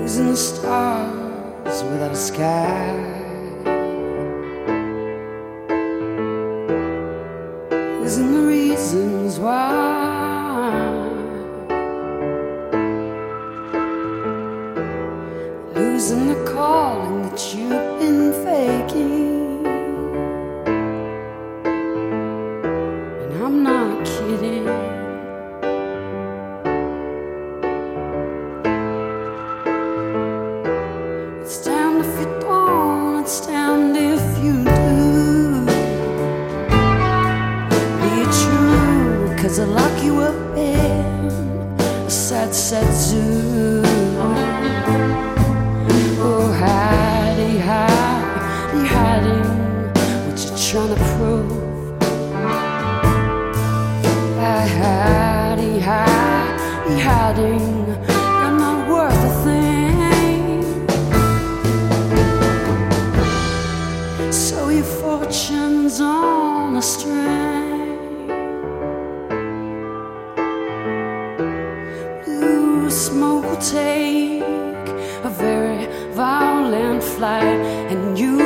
losing the stars without a sky, losing the reasons why, losing the calling that you've been faking. And I'm not kidding. It's damned if you don't, it's damned if you do. Be true, 'cause I lock you up in a sad, sad zoo. Oh, hidey, hiding what you're trying to prove. Hiding, you're not worth a thing. So your fortune's on a string. Blue smoke will take a very violent flight, and you